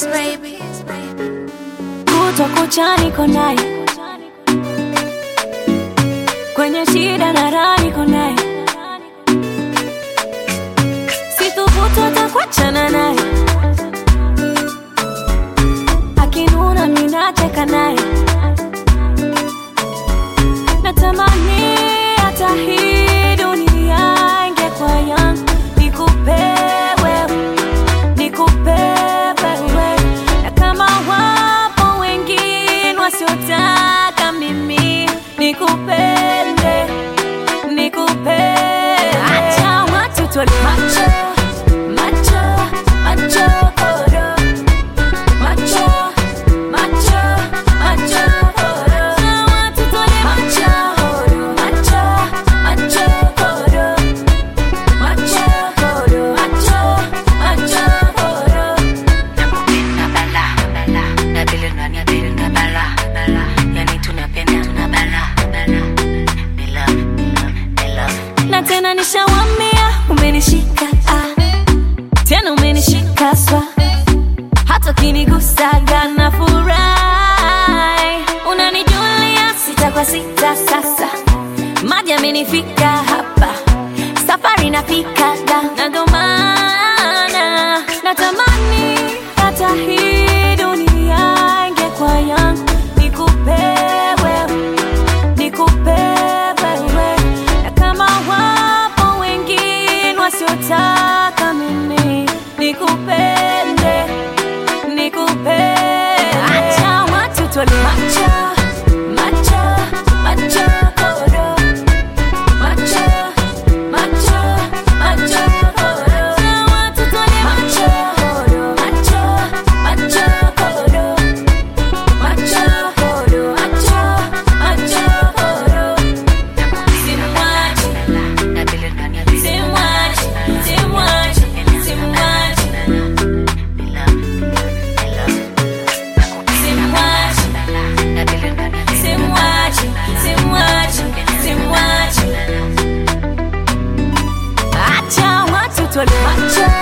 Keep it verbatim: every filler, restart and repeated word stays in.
Kutwa kucha niko naye, kwenye shida na raha niko naye, sithubutu hata kuachana naye, akinuna mimi nacheka naye, natamani hata hii dunia ingekuwa yangu, nikupe wewe, nikupe wewe, na kama wapo wengine wasiotaka mimi nikupende, nikupende. Acha watu tole macho, macho, macho koro, macho, macho, macho koro. Acha watu tole macho, macho, macho koro, macho koro, macho, macho koro. Nakupenda bala, bala, nadili ndani ya dili na bala, bala. Yani tunapenda tuna bala, bala. Me love, me love, me love. Na tena nishawambia umenishika, ah, tena umenishika swa, hata kinigusaga na furahi, unanijulia sita kwa sita sasa, maji amenifika hapa, safari nafika da, na ndo maana natamani hata hii dunia ingekuwa yangu, nikupe wewe, nikupe wewe, na kama wapo wengine wasiotaka mimi nikupende, nikupende. Acha watu tole macho, macho, macho koro, macho, macho, macho koro. Acha watu tole macho, macho, macho koro, macho koro, macho, macho koro. Simwachi, Nadili ndani ya dili na bala, simwachi, bala. simwachi, simwachi, Me love, me love. simwachi, Nadili ndani ya dili na simwachi, simwachi, simwachi. Acha watu tole macho,